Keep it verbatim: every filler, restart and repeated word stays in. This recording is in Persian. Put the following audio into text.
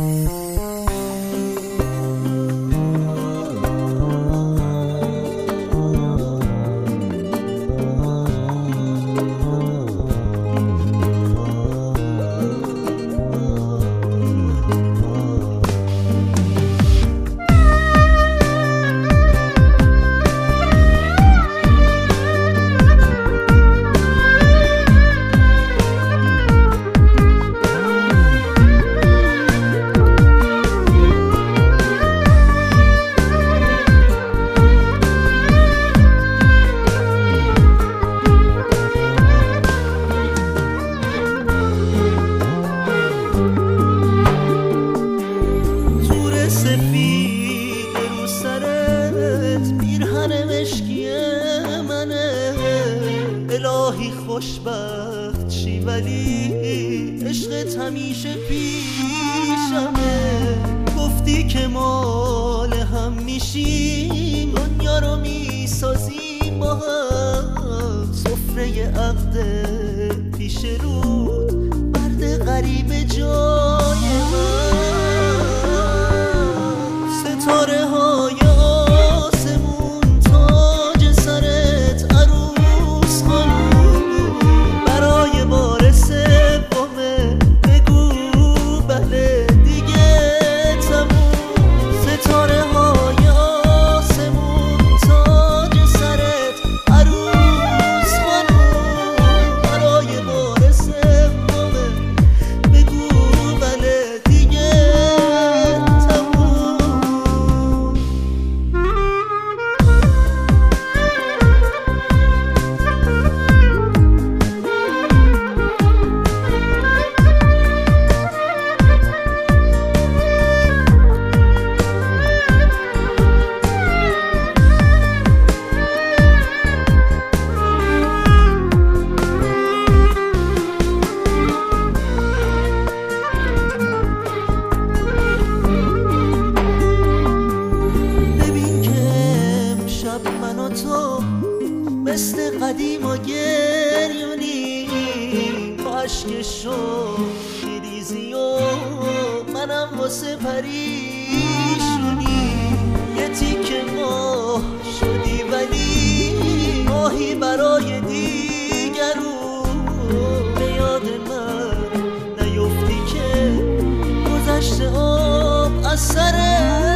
الهی خوشبخت چی ولی عشقت همیشه پیشمه. گفتی که مال هم میشیم، دنیا رو میسازیم با هم. سفره عقد پیش رود، مرد غریب جای من. ستاره های آسمون تاج سرت عروس خانوم، برای بار سومه بگو بله دیگه تموم. ستاره های آسمون تاج سرت عروس خانوم، برای بار سومه بگو بله دیگه تموم. تو مثل قدیم و گریونی، با عشقشو میریزی و منم واسه پریشونی. یه تیکه ماه شدی ولی ماهی برای دیگرون. به یاد من نیفتی که گذشته آب از سرت